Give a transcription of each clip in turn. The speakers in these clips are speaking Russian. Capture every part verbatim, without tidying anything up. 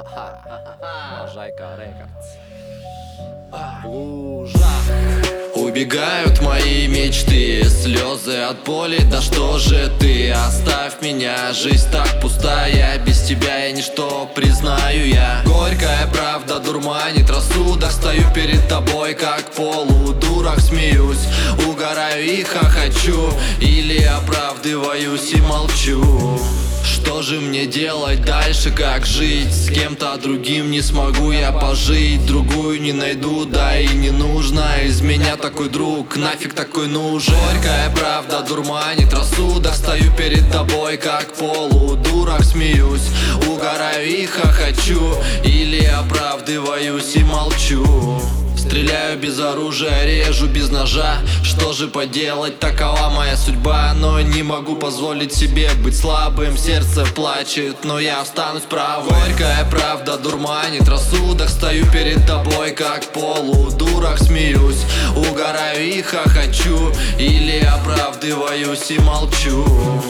Можайка Рекордс. В лужах убегают мои мечты, слезы от боли, да что же ты? Оставь меня, жизнь так пустая, без тебя я ничто, признаю я. Горькая правда дурманит рассудок, стою перед тобой как полудурак, смеюсь, угораю и хохочу, или оправдываюсь и молчу. Что же мне делать дальше, как жить? С кем-то другим не смогу я пожить, другую не найду, да и не нужно. Из меня такой друг, нафиг такой нужен? Горькая правда дурманит рассудок, стою перед тобой как полудурак, смеюсь, угораю и хохочу, или оправдываюсь и молчу. Стреляю без оружия, режу без ножа. Что же поделать, такова моя судьба. Но не могу позволить себе быть слабым. Сердце плачет, но я останусь правым. Горькая правда дурманит рассудок, стою перед тобой как полудурак, смеюсь, угораю и хохочу, или оправдываюсь и молчу.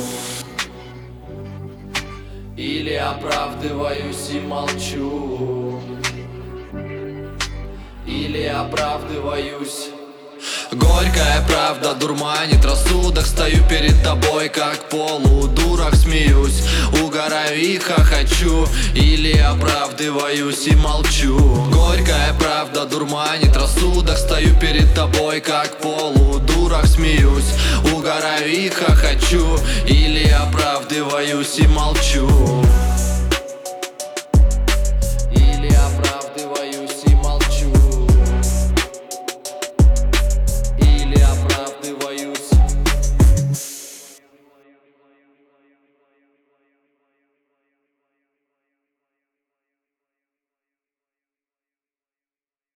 Или оправдываюсь и молчу. Или оправдываюсь. Горькая правда дурманит рассудок, стою перед тобой как полудурак, смеюсь, угораю и хохочу, или оправдываюсь и молчу. Горькая правда дурманит рассудок, стою перед тобой как полудурак, смеюсь, угораю и хохочу, или оправдываюсь и молчу.